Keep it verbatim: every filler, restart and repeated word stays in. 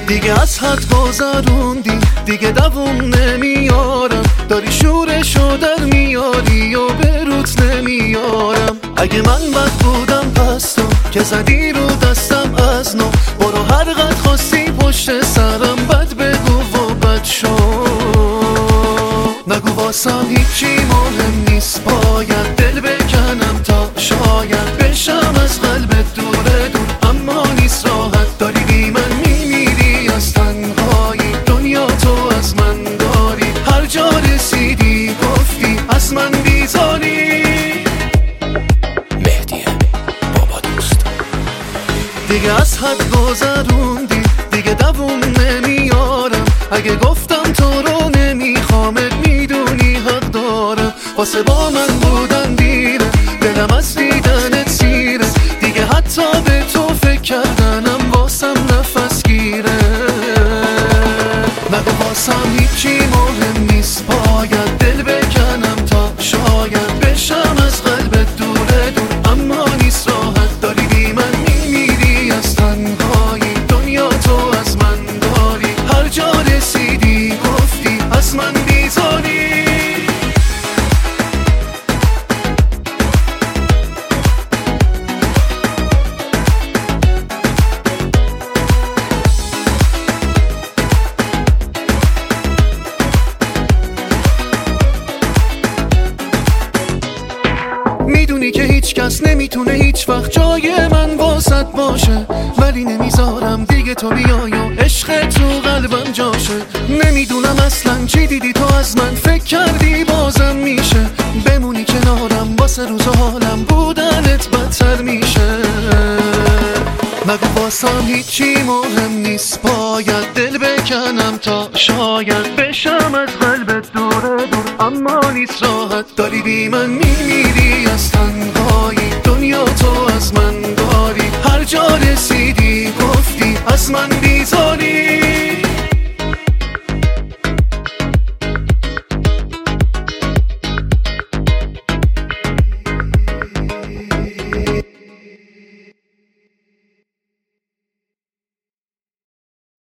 دیگه از حد گذروندی، دیگه دووم نمیارم. داری شورشو در میاری و به روت نمیارم. اگه من بد بودم پس تو که زدی رو دستم از نو. برو هر قد خواستی پشت سرم بد بگو و بد شو. نگو واسم هیچی مهم نیست، باید دل بکنم تا شاید بشم از قلبت دوره دور. اما نیست راحت، داری بی من میمیری از تنهایی. دنیا تو از من داری، هر جا رسیدی گفتی از من بیزاری. مهدی بابا دوست. دیگه از حد گذروندی، دیگه دووم نمیارم. اگه گفتم تو رو نمیخوامت میدونی حق دارم. واسه با من بودن دیره، دلم از دیدنت سیره. دیگه حتی به تو فکر کردنم واسم نفس گیره. نگو واسم هیچی مهم نیست، باید دل بکنم تا شاید بشم از قلبت دوره دور. اما نیست راحت، داری بی من میمیری از تنهایی. دنیا تو از من داری، هر جا رسیدی گفتی از من بیزاری. میدونی که هیچ کس نمیتونه هیچ وقت جای من واسط باشه. ولی نمیذارم دیگه تو بیای و عشق تو قلبم جاشه. نمیدونم اصلا چی دیدی تو از من، فکر کردی بازم میشه بمونی کنارم. واسه روز حالم بودنت بدتر میشه. نگو واسم هیچی مهم نیست، باید دل بکنم تا شاید بشم از قلبت دوره دور. اما نیست راحت، داری بی من میمیری از تنهایی. دنیا تو از من داری، هر جا رسیدی گفتی از من بیزاری.